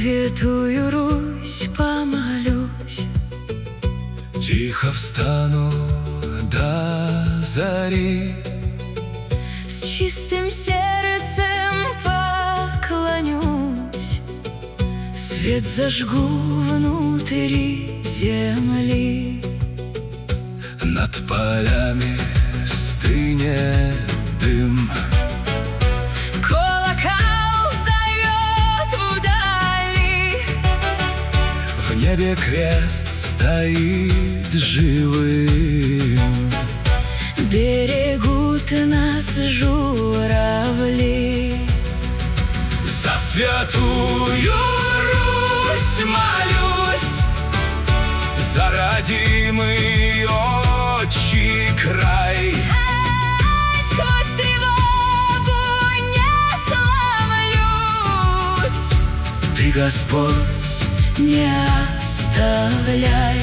Святую Русь помолюсь. Тихо встану до зари, С чистым сердцем поклонюсь. Свет зажгу внутри земли. над полями стынет дым. Колокол зовет вдали. В небе крест стоит живым. Берегут нас журавли. За святую Русь молюсь, за родимый отчий край. Сквозь тревогу не сломлюсь. Ты, Господь, Не оставляй.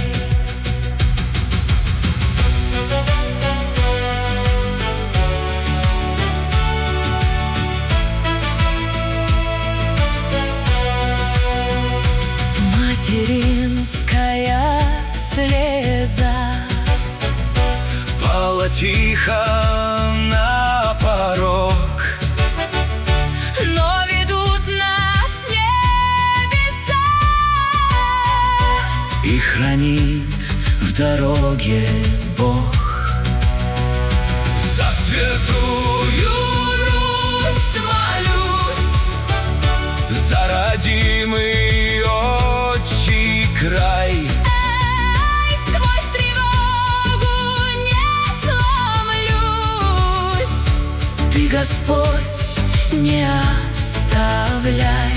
Материнская слеза пала тихо на порог. но ведут нас небеса И хранит в дороге Бог. За святую Русь молюсь, за родимый отчий край. Сквозь тревогу не сломлюсь. Ты, Господь, Не оставляй.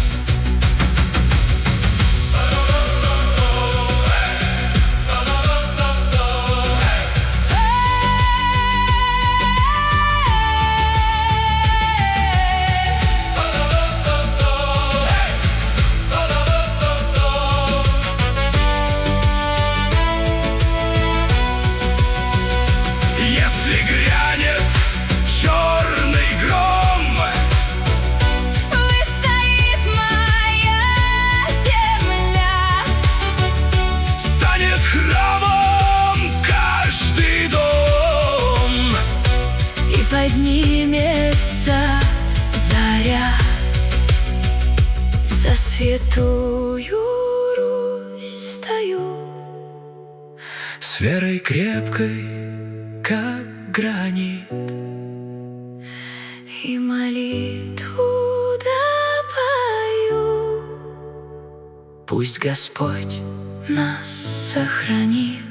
если грянет черный гром, Выстоит моя земля. станет храмом каждый дом. И поднимется заря. За святую Русь стою. С верой крепкой, как гранит, И молитву допою. пусть Господь Нас сохранит.